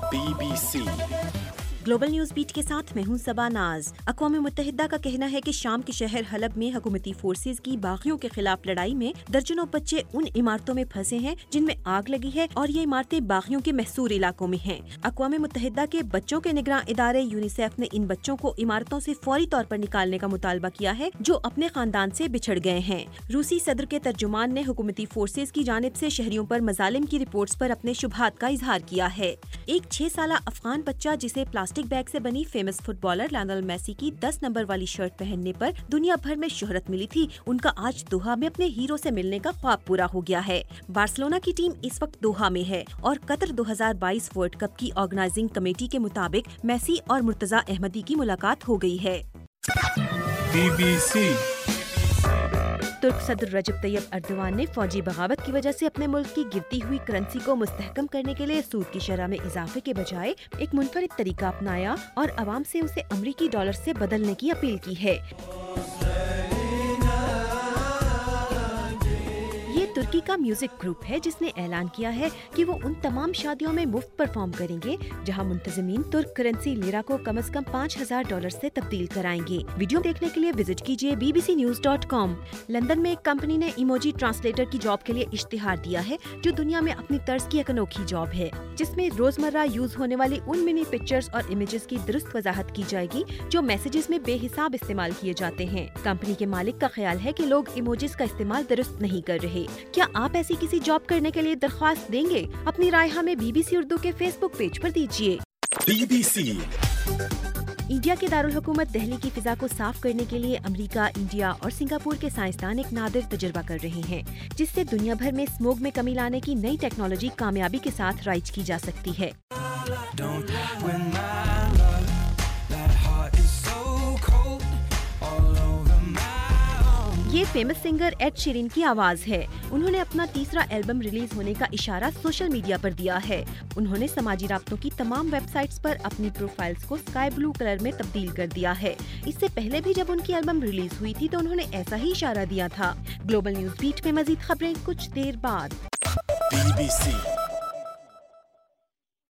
BBC global news beat के साथ मैं हूं सबा नाज। अक़वाम मुत्तहिदा का कहना है कि शाम के शहर हलब में हुकूमती फोर्सेज की बागियों के खिलाफ लड़ाई में दर्जनों बच्चे उन इमारतों में फंसे हैं जिनमें आग लगी है और ये इमारतें बागियों के महसूर इलाकों में हैं। अक़वाम मुत्तहिदा के बच्चों के निगरान इदारे यूनिसेफ ने इन बच्चों को इमारतों से फौरी तौर पर निकालने का मुतालबा किया है जो अपने खानदान से बिछड़ गए हैं। रूसी सदर के तर्जुमान ने हुकूमती फोर्सेज की जानिब से शहरियों पर मजालिम की रिपोर्ट्स पर अपने शुबहात का इजहार किया है। एक 6 साला अफगान बच्चा जिसे प्लास्टिक बैग से बनी फेमस फुटबॉलर लायनल मेसी की 10 नंबर वाली शर्ट पहनने पर दुनिया भर में शोहरत मिली थी, उनका आज दोहा में अपने हीरो से मिलने का ख्वाब पूरा हो गया है। बार्सिलोना की टीम इस वक्त दोहा में है और कतर 2022 वर्ल्ड कप की ऑर्गेनाइजिंग कमेटी के मुताबिक मेसी और मुर्तजा अहमदी की मुलाकात हो गई है। BBC तुर्क सदर रजब तैयब अर्दवान ने फौजी बगावत की वजह से अपने मुल्क की गिरती हुई करेंसी को मुस्तहकम करने के लिए सूद की शरह में इजाफे के बजाय एक मुनफरिद तरीका अपनाया और आवाम से उसे अमरीकी डॉलर से बदलने की अपील की है। तुर्की का म्यूजिक ग्रुप है जिसने ऐलान किया है कि वो उन तमाम शादियों में मुफ्त परफॉर्म करेंगे जहां मुंतजिमीन तुर्क करेंसी लिरा को कम से कम $5,000 से तब्दील कराएंगे। वीडियो देखने के लिए विजिट कीजिए bbcnews.com। लंदन में एक कंपनी ने इमोजी ट्रांसलेटर की जॉब के लिए इश्तिहार दिया है जो दुनिया में अपनी तर्ज की एक अनोखी जॉब है जिसमें रोजमर्रा यूज होने वाली उन मिनी पिक्चर्स और इमेजेस की दुरुस्त वजाहत की जाएगी जो मैसेजेस में बेहिसाब इस्तेमाल किए जाते हैं। कंपनी के मालिक का ख्याल है कि लोग इमोजीज का इस्तेमाल दुरुस्त नहीं कर रहे। क्या आप ऐसी किसी जॉब करने के लिए दरख्वास्त देंगे? अपनी राय हमें BBC उर्दू के फेसबुक पेज पर दीजिए। BBC इंडिया के दारुल हुकूमत दिल्ली की फिजा को साफ करने के लिए अमेरिका, इंडिया और सिंगापुर के साइंसदान एक नादिर तजुर्बा कर रहे हैं जिससे दुनिया भर में स्मोग में कमी लाने की नई टेक्नोलॉजी कामयाबी के साथ राइज की जा सकती है। ये फेमस सिंगर एड शीरन की आवाज है। उन्होंने अपना तीसरा एल्बम रिलीज होने का इशारा सोशल मीडिया पर दिया है। उन्होंने समाजी राब्तों की तमाम वेबसाइट्स पर अपनी प्रोफाइल्स को स्काई ब्लू कलर में तब्दील कर दिया है। इससे पहले भी जब उनकी एल्बम रिलीज हुई थी तो उन्होंने ऐसा ही इशारा दिया था। ग्लोबल न्यूज बीट में मजीद खबरें कुछ देर बाद। BBC